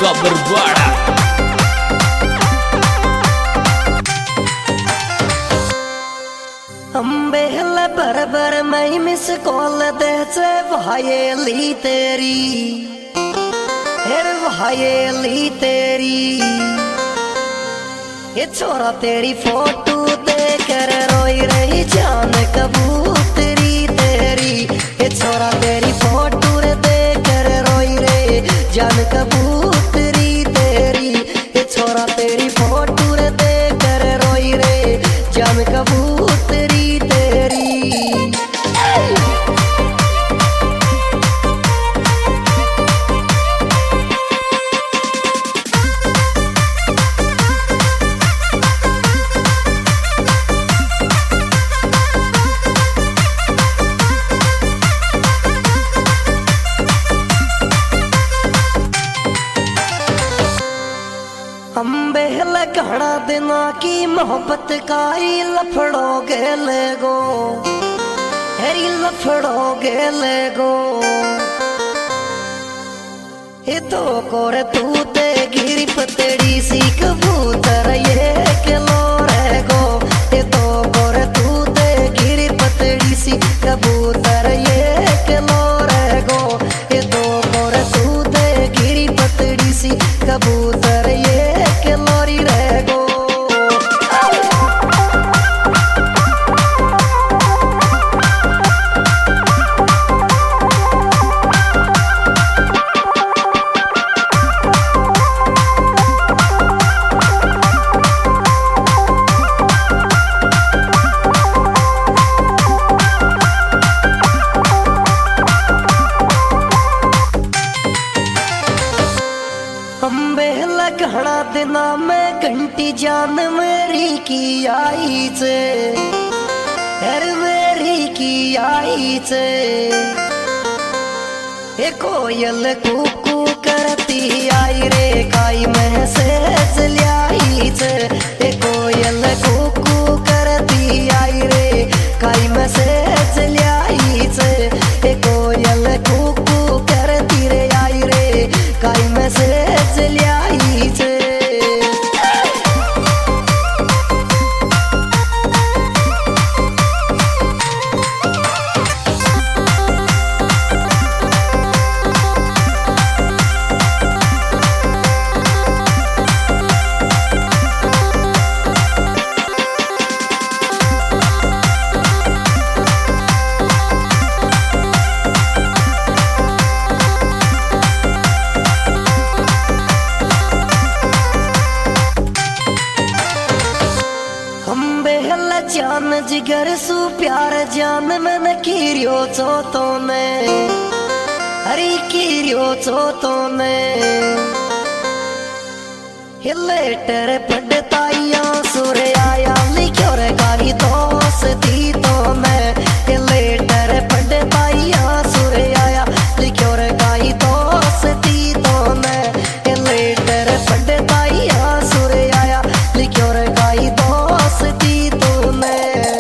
का बरबाड़ा। अम्बेल बरबर मैं मिस कॉल दे भाई तेरी फिर भाई तेरी ये छोरा तेरी फोटो देकर रोई रही जान कबूतरी तेरी। ये छोरा तेरी फोटो देकर रोई रे जान कबूतरी तेरी। ये छोरा तेरी फोटो देकर रोई रे जान कबूतरी तेरी। अम्बेल घड़ा दिना की मोहब्बत का लफड़ो गेल गो हेरी लफड़ो गेल गो। ये तो कोर तू ते गिरी पतड़ी सी कबूतर ये किलो रह गो। ये तो कोर तू ते गिरी पतड़ी सी कबूतर ये किलो रह गो। ये तो कोर तू ते गिरी पतड़ी सी कबूतर ये किलोरी रह गो। अम्बेल घड़ा दिना में घंटी जान मेरी की आई से हर मेरी की आई से। ये कोयल कुकू करती आई रे काई में से लाई से। ये कोयल कुकू करती आई रे काई में से लाई से। ये कोयल कुकू करती रे आई रे काई में से लाई से। अम्बेल जान जिगर सु प्यार जान मन कीरियो चो तो ने हरी कीरियो चो तो ने। लेटर पढ़ताइया सुर आया लिखो रे गाई दोस्ती तो मैं। लेटर पढ़ताइया सुर आया लिखो रे गाई दोस्ती तो मैं। लेटर पढ़ताइया सुर आया लिखो रे गाई दोस्ती तो मैं।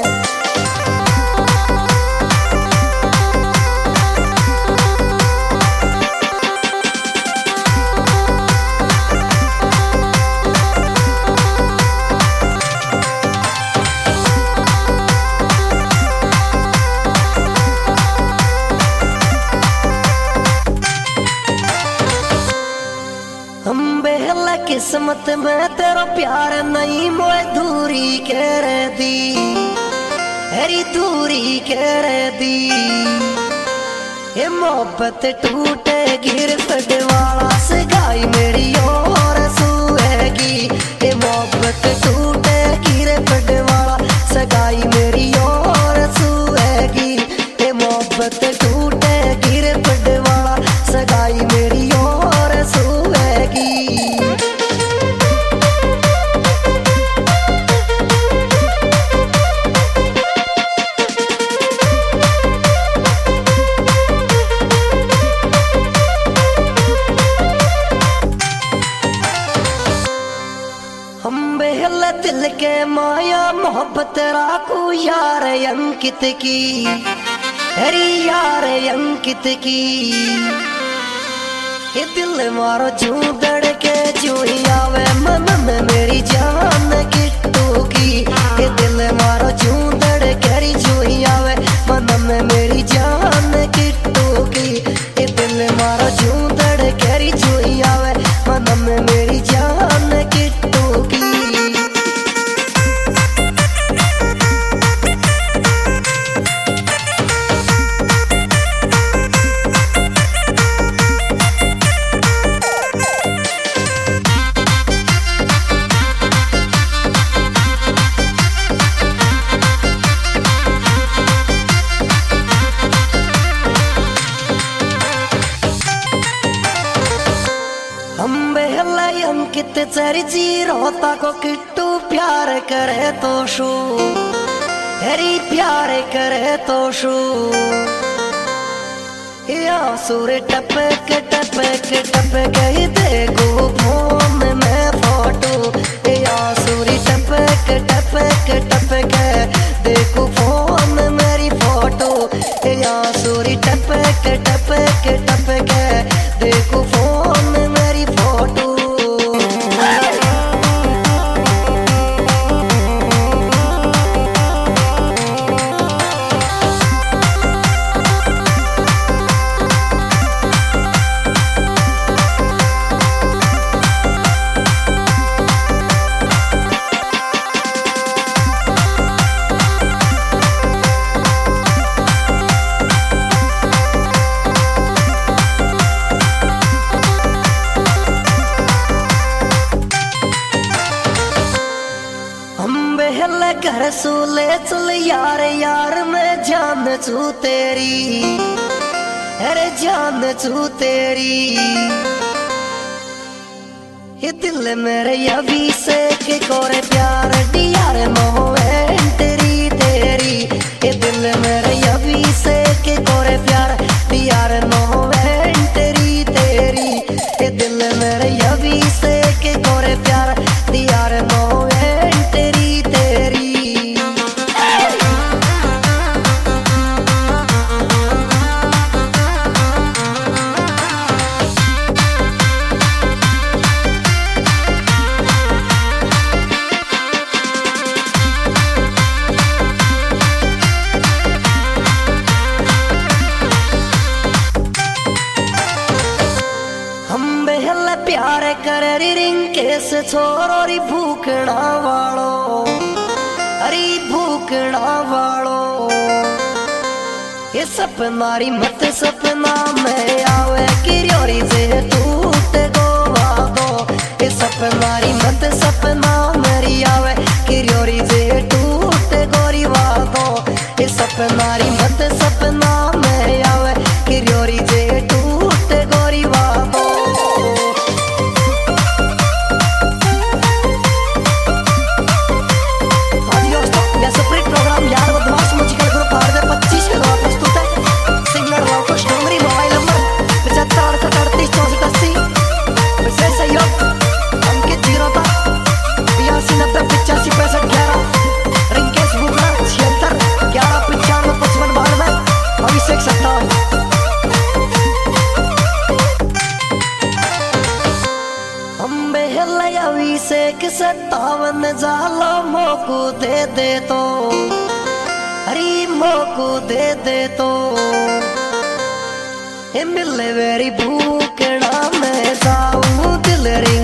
अम्बेल किस्मत में तेरा प्यार नहीं मोए दूरी कर दी हरी दूरी कर दी। ये मोहब्बत टूटे गिर फटवाला सगाई मेरी और सुएगी। ये मोहब्बत टूटे गिर फटवाला सगाई मेरी और सुएगी। ये मोहब्बत टूटे गिर फटवाला सगाई मेरी और सुएगी। अम्बेल दिल के माया मोहब्बत राखू यार अंकित की हरी यार अंकित की। ये दिल मारो जू धड़के जो ही आवे मन में मेरी जान किट्टू की। ये दिल मारो जूं धड़केरी जो ही आवे मन में मेरी जान किट्टू की। ये दिल मारो जूं धड़केरी जो ही आवे मन में मेरी जान किट्टू की। अंकित चरजी रोता को किट्टू प्यार करे तो शू हरी प्यार करे तो शू। या सुर टपक टपक टपक देखो फोन में फोटो। या सुर टपक टपक टपक देखो फोन मेरी फोटो। या सुर टपक टपक टपक देखो फोन मेरी फोटो। घर सूले चल यार यार मैं जान छू तेरी। अरे जान छू तेरी। ये दिल मेरे अभी से के कोरे प्यार डियार मोवेंटरी तेरी। ये दिल मेरे अभी से के कोरे प्यार डियार मोवेंटरी तेरी। ये दिल मेरे अभी से के कोरे प्यार डियार मोवेंटरी तेरी। प्यार करे रिंकेस छोरो री भूखना वालो। अरे भूखना वालो। ये सपना री मत सपना में आवे किरोरी से टूट गोवा दो। ये सपना री मत सपना मेरी आवे किरोरी से टूट गोरी वादो। ये सपना री मत सपना में आवे किरोरी से टूट गोरी वादो। सत्तावन जाला मोकू दे तो। अरे मोकू दे तो। ये मिले वेरी भूखना मैं जाऊं दिल रिंग